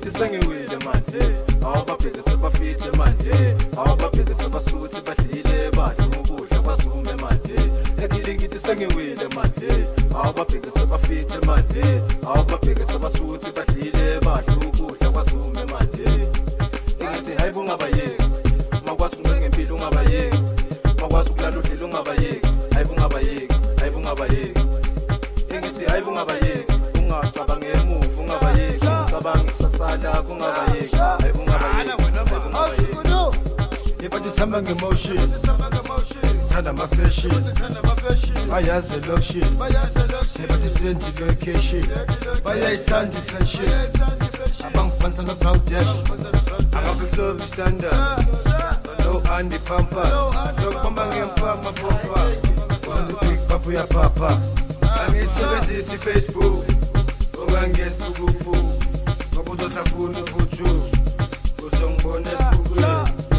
ngithi sengiwile manje awubabheke sebafithe manje awubabheke sebasuthi badlile badla ukudla kwasume manje ekile ngithi sengiwile manje awubabheke sebafithe manje awubabheke sebasuthi badlile badla ukudla kwasume manje ngithi hayibo ungabayeki makwazi ukuncenga impilo ungabayeki makwazi ukulala udlile ungabayeki hayibo ungabayeki hayibo ungabayeki ngithi hayibo ungabayeki ungacabanga emuva ungabayeki ucabanga ikusasala kungabayeki hayibo ungabayeki Everybody samba ngemotion Thanda ama-fashion Bayazi location Everybody sendi location Bayayithanda i-fashion Abangifanisa no-Bangladesh Angabiflow standard No Andy Pampas Sokubamba ngempama pompa On the big papu ya papa Angisebenzisa i-Facebook Ungangesi kukufu Ngoba uzotafuna ubujuice Uzongibona esibukweni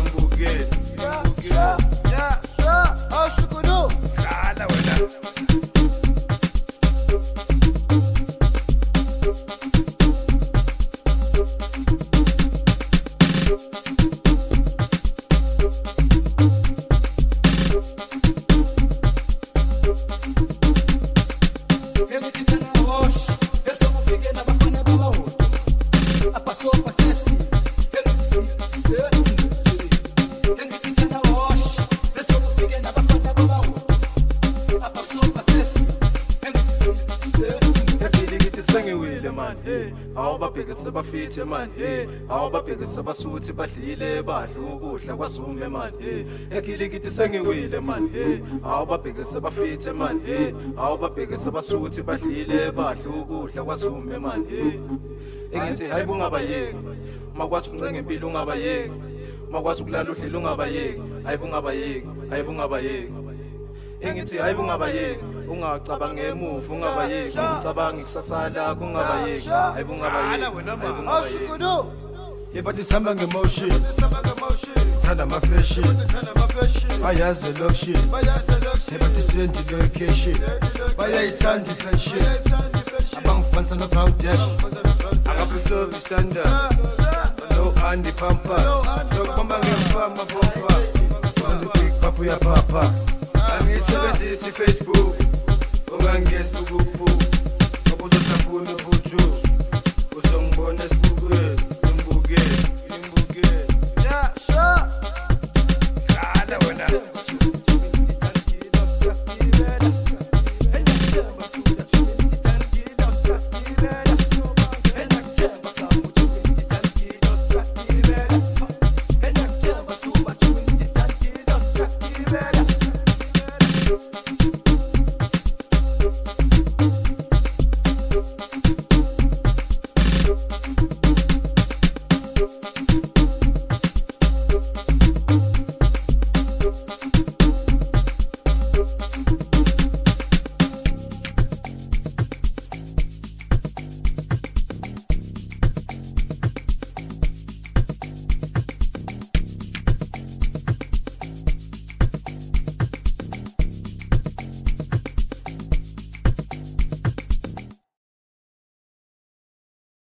awubabheke sebafithe manje awubabheke sebasuthi badlile badla ukudla kwasume manje ekile ngithi sengiwile manje awubabheke sebafithe manje awubabheke sebasuthi badlile badla ukudla kwasume manje engithi hayibo ungabayeki makwazi ukuncenga impilo ungabayeki makwazi ukulala udlile ungabayeki hayibo ungabayeki hayibo ungabayeki engithi hayibo ungabayeki ungacabanga emuva ungabayeki ucabanga ikusasala kungabayeki hayibo ungabayeki Everybody samba ngemotion Thanda ama-fashion Bayazi location Everybody sendi location Bayayithanda i-fashion Abangifanisa no-Bangladesh Angabiflow standard No Andy Pampas Sokubamba ngempama pompa On the big papu ya papa Angisebenzisa i-Facebook Ungangesi kukufu Ngoba uzotafuna ubujuice